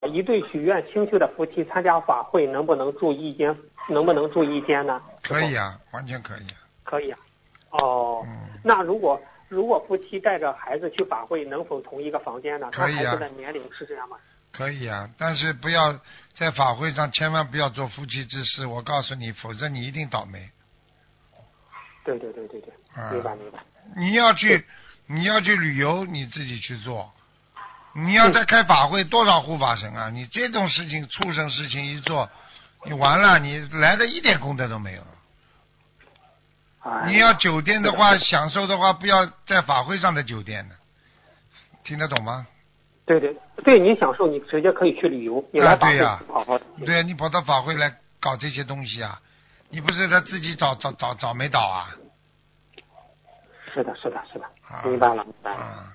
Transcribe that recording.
一对许愿清修的夫妻参加法会，能不能住一间？能不能住一间呢？ 可以啊，完全可以。 可以啊。哦，那如果夫妻带着孩子去法会，能否同一个房间呢？ 可以啊。 他孩子的年龄是这样吗？ 可以啊，但是不要在法会上千万不要做夫妻之事，我告诉你，否则你一定倒霉。 对，明白。 你要去旅游，你自己去做。你要再开法会，多少护法神啊！你这种事情、畜生事情一做，你完了，你来的一点功德都没有。你要酒店的话，享受的话，不要在法会上的酒店呢，听得懂吗？ 对，你享受，你直接可以去旅游，你来法会好好的。 对呀，你跑到法会来搞这些东西啊，你不是他自己找没倒啊？ 是的，明白了。